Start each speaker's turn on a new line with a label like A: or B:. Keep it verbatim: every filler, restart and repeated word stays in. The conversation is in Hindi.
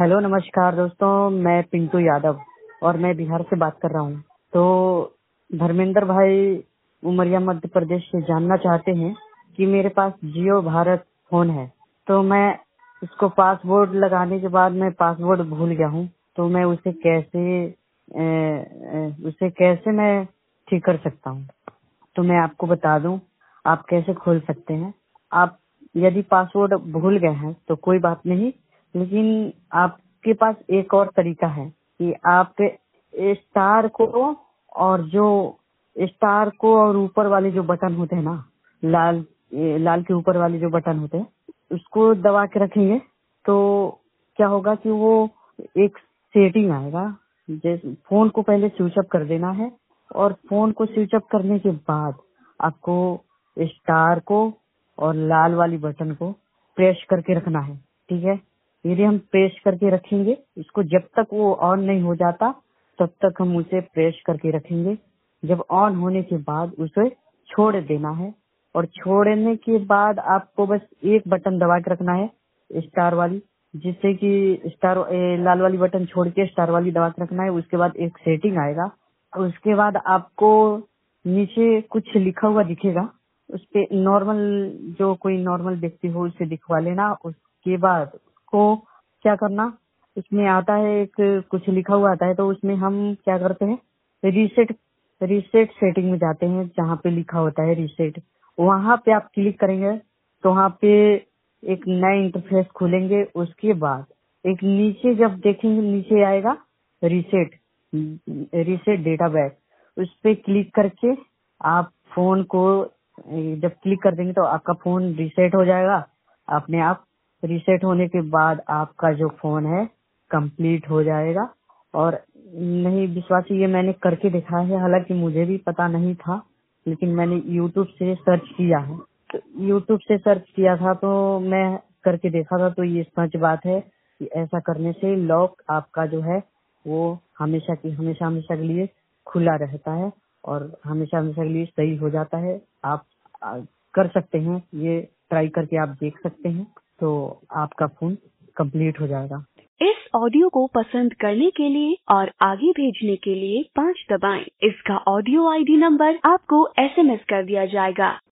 A: हेलो, नमस्कार दोस्तों। मैं पिंटू यादव और मैं बिहार से बात कर रहा हूँ। तो धर्मेंद्र भाई उमरिया मध्य प्रदेश से जानना चाहते हैं कि मेरे पास जियो भारत फोन है, तो मैं उसको पासवर्ड लगाने के बाद मैं पासवर्ड भूल गया हूँ। तो मैं उसे कैसे ए, ए, उसे कैसे मैं ठीक कर सकता हूँ? तो मैं आपको बता दूं, आप कैसे खोल सकते हैं। आप यदि पासवर्ड भूल गए हैं तो कोई बात नहीं, लेकिन आपके पास एक और तरीका है कि आप स्टार को और जो स्टार को और ऊपर वाले जो बटन होते हैं ना, लाल ए, लाल के ऊपर वाले जो बटन होते हैं, उसको दबा के रखेंगे तो क्या होगा कि वो एक सेटिंग आएगा। जैसे फोन को पहले स्विच ऑफ कर देना है और फोन को स्विच ऑफ करने के बाद आपको स्टार को और लाल वाली बटन को प्रेस करके रखना है। ठीक है, यदि हम प्रेस करके रखेंगे इसको, जब तक वो ऑन नहीं हो जाता तब तक हम उसे प्रेस करके रखेंगे। जब ऑन होने के बाद उसे छोड़ देना है और छोड़ने के बाद आपको बस एक बटन दबा के रखना है, स्टार वाली, जिससे कि स्टार ए, लाल वाली बटन छोड़ के स्टार वाली दबा के रखना है। उसके बाद एक सेटिंग आएगा, उसके बाद आपको नीचे कुछ लिखा हुआ दिखेगा, उस पे नॉर्मल, जो कोई नॉर्मल व्यक्ति हो उसे दिखवा लेना। उसके बाद को क्या करना, इसमें आता है एक कुछ लिखा हुआ आता है, तो उसमें हम क्या करते हैं, रीसेट रीसेट सेटिंग में जाते हैं, जहाँ पे लिखा होता है रीसेट। वहां पे आप क्लिक करेंगे तो वहाँ पे एक नया इंटरफेस खुलेंगे। उसके बाद एक नीचे जब देखेंगे, नीचे आएगा रीसेट रीसेट डेटा बैक, उस पे क्लिक करके आप फोन को जब क्लिक कर देंगे तो आपका फोन रीसेट हो जाएगा अपने आप। रीसेट होने के बाद आपका जो फोन है कंप्लीट हो जाएगा। और नहीं विश्वास, ये मैंने करके देखा है, हालांकि मुझे भी पता नहीं था, लेकिन मैंने यूट्यूब से सर्च किया है। तो यूट्यूब से सर्च किया था तो मैं करके देखा था, तो ये सच बात है कि ऐसा करने से लॉक आपका जो है वो हमेशा की हमेशा हमेशा के लिए खुला रहता है और हमेशा हमेशा के लिए सही हो जाता है। आप आ, कर सकते हैं, ये ट्राई करके आप देख सकते हैं, तो आपका फोन कंप्लीट हो जाएगा।
B: इस ऑडियो को पसंद करने के लिए और आगे भेजने के लिए पाँच दबाएं। इसका ऑडियो आईडी नंबर आपको एसएमएस कर दिया जाएगा।